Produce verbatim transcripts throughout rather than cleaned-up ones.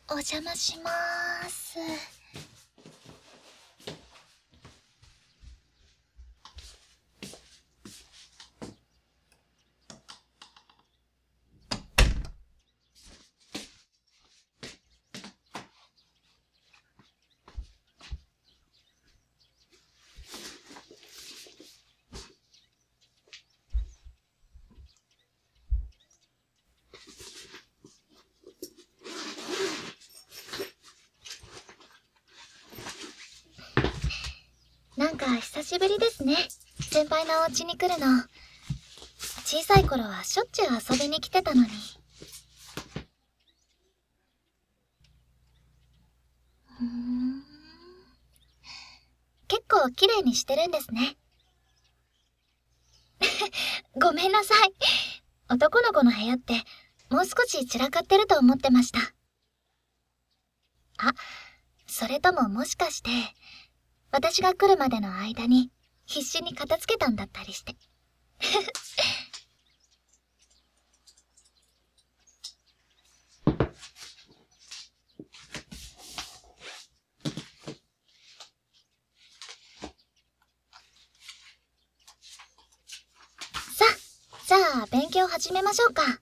お邪魔しまーす。なんか久しぶりですね。先輩のお家に来るの。小さい頃はしょっちゅう遊びに来てたのに。うーん。結構綺麗にしてるんですね。ごめんなさい。男の子の部屋ってもう少し散らかってると思ってました。あ、それとももしかして、私が来るまでの間に必死に片付けたんだったりして。さあ、じゃあ勉強始めましょうか。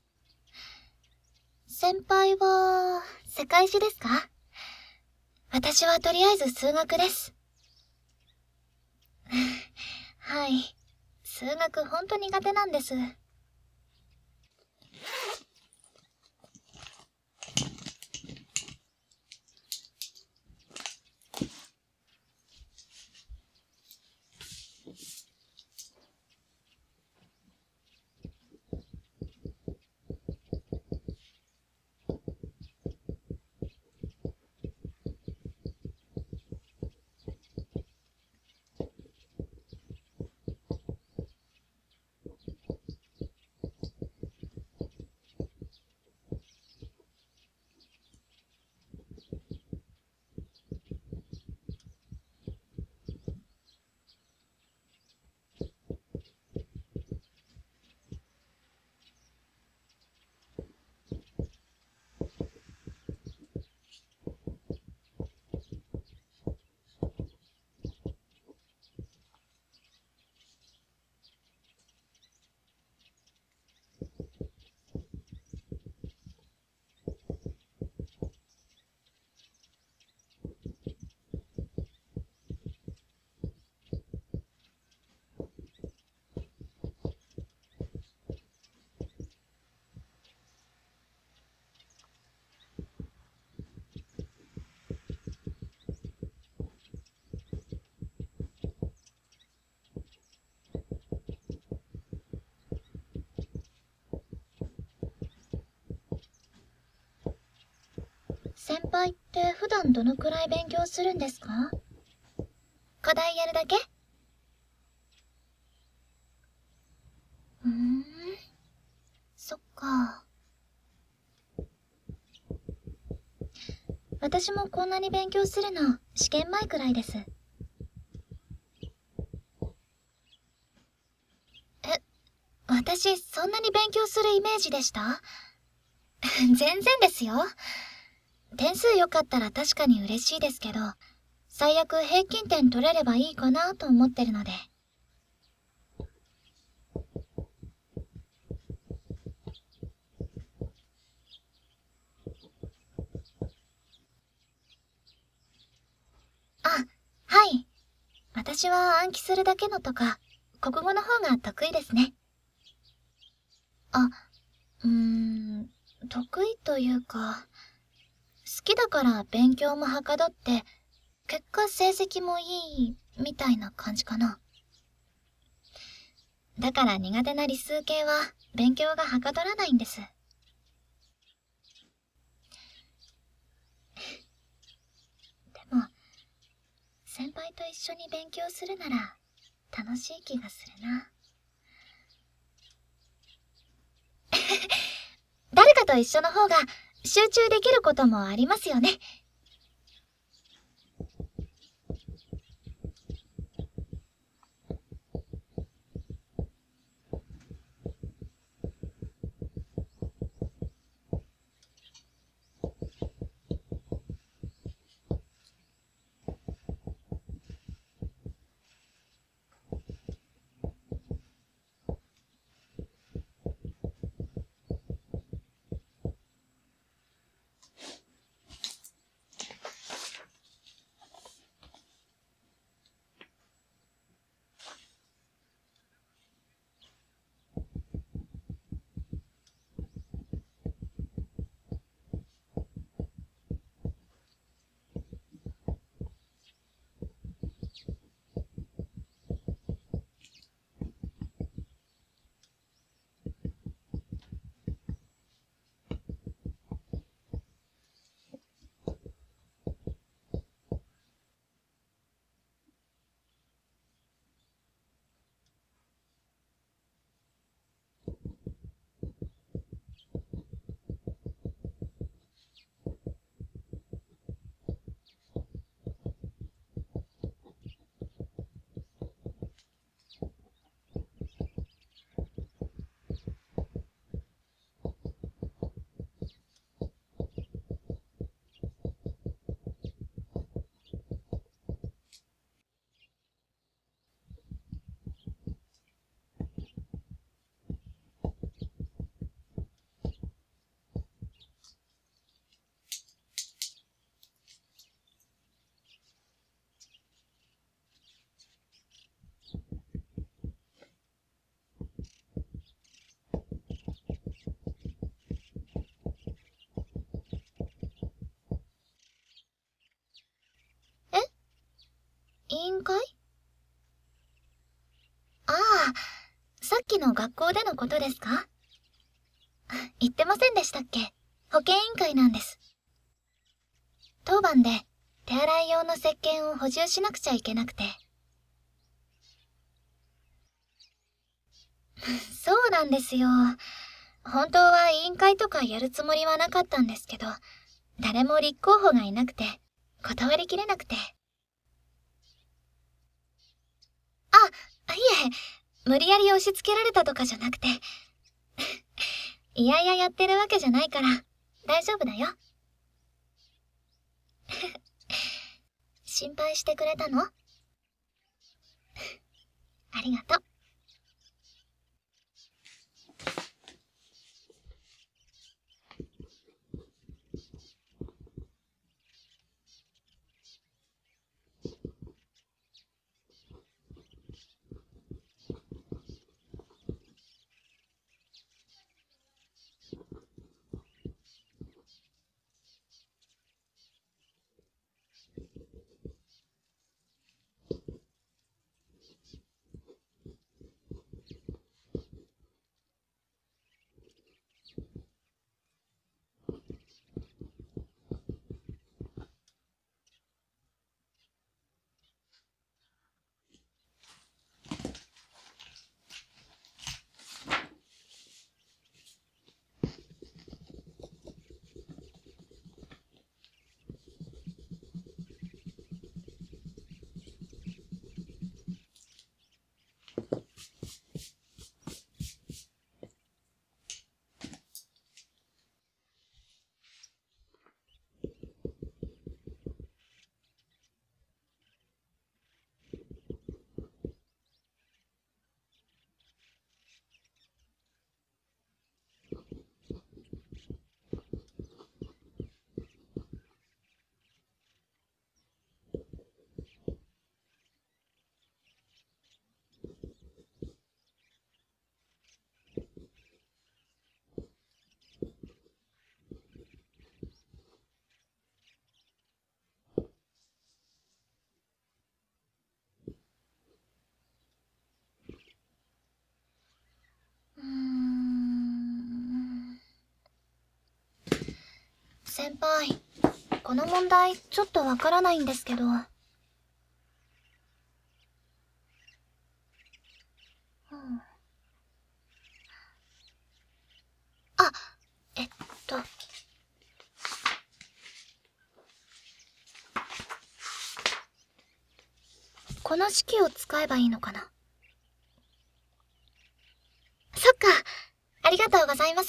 先輩は世界史ですか？私はとりあえず数学です。はい。数学ほんと苦手なんです。先輩って普段どのくらい勉強するんですか？課題やるだけ？うーん、そっか。私もこんなに勉強するの試験前くらいです。え、私そんなに勉強するイメージでした？全然ですよ。点数良かったら確かに嬉しいですけど、最悪平均点取れればいいかなと思ってるので。あ、はい。私は暗記するだけのとか、国語の方が得意ですね。あ、うーん、得意というか、好きだから勉強もはかどって、結果成績もいい、みたいな感じかな。だから苦手な理数系は勉強がはかどらないんです。でも、先輩と一緒に勉強するなら楽しい気がするな。誰かと一緒の方が集中できることもありますよね。 会？ああ、さっきの学校でのことですか？言ってませんでしたっけ？保健委員会なんです。当番で手洗い用の石鹸を補充しなくちゃいけなくて。そうなんですよ。本当は委員会とかやるつもりはなかったんですけど、誰も立候補がいなくて、断りきれなくて。あ、いえ、無理やり押し付けられたとかじゃなくて。いやいややってるわけじゃないから、大丈夫だよ。心配してくれたの？ありがとう。うーん。先輩、この問題ちょっとわからないんですけど。うん。あ、えっと。この式を使えばいいのかな？そっか。ありがとうございます。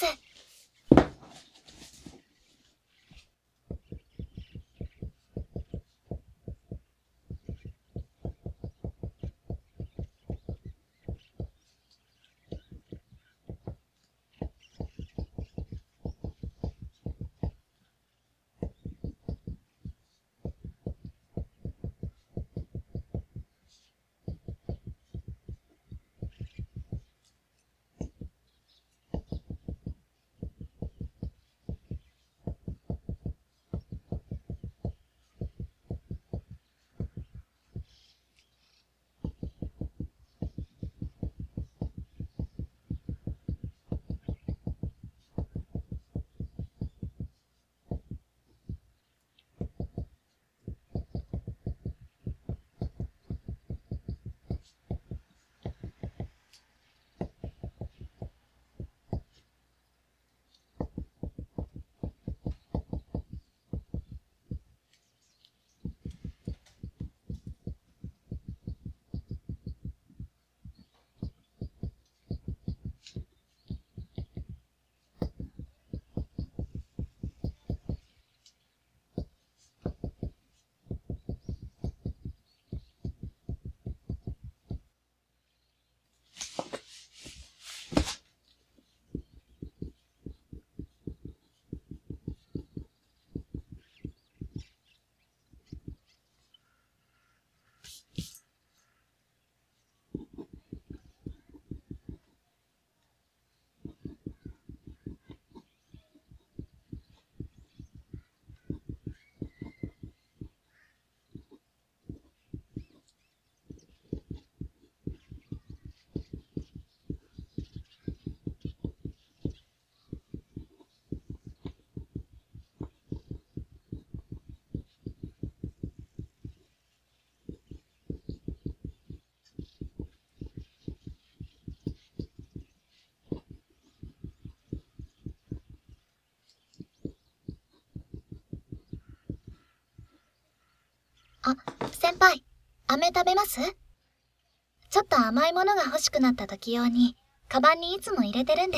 先輩、飴食べます？ちょっと甘いものが欲しくなった時用に、カバンにいつも入れてるんです。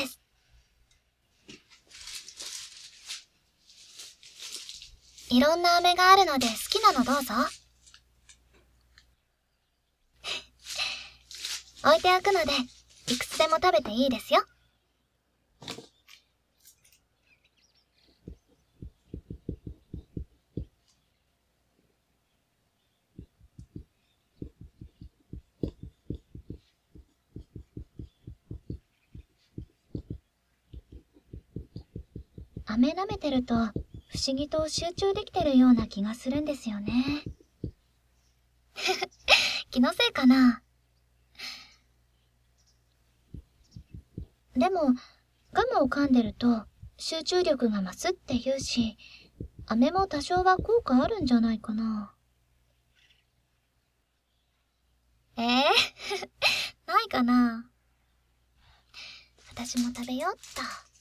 いろんな飴があるので好きなのどうぞ。置いておくので、いくつでも食べていいですよ。飴舐めてると、不思議と集中できてるような気がするんですよね。気のせいかな。でも、ガムを噛んでると集中力が増すって言うし、飴も多少は効果あるんじゃないかな。えー、ないかな。私も食べようっと。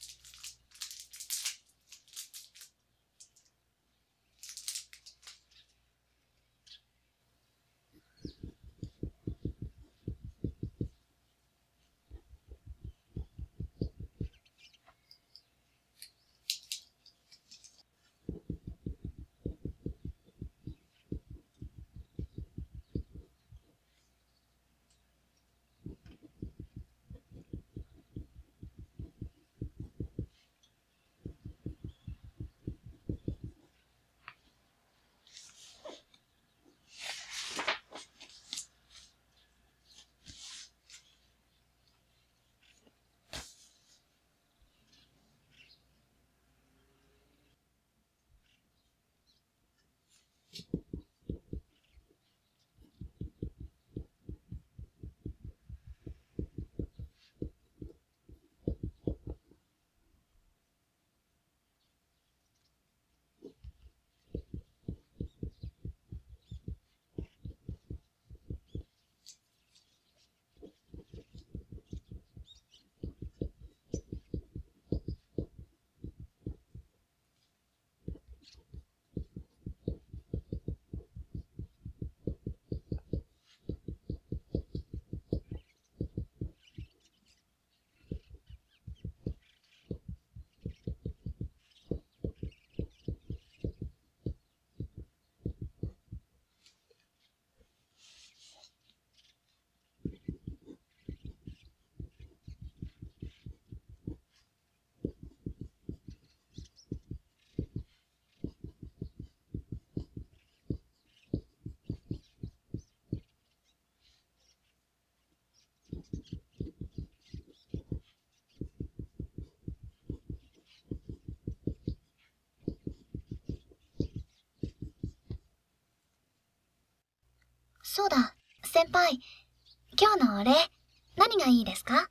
そうだ、先輩。今日のお礼、何がいいですか？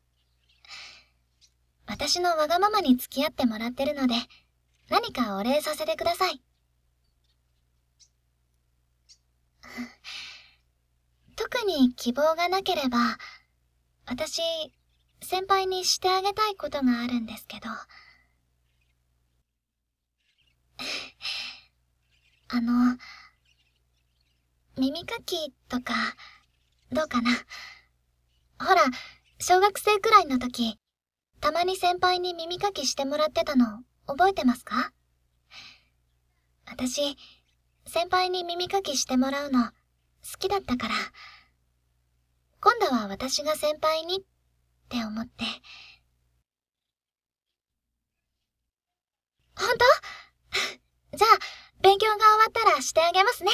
私のわがままに付き合ってもらってるので、何かお礼させてください。特に希望がなければ、私、先輩にしてあげたいことがあるんですけど。あの、耳かきとか、どうかな。ほら、小学生くらいの時、たまに先輩に耳かきしてもらってたの、覚えてますか？私、先輩に耳かきしてもらうの、好きだったから、今度は私が先輩にって思って。ほんと？じゃあ、勉強が終わったらしてあげますね。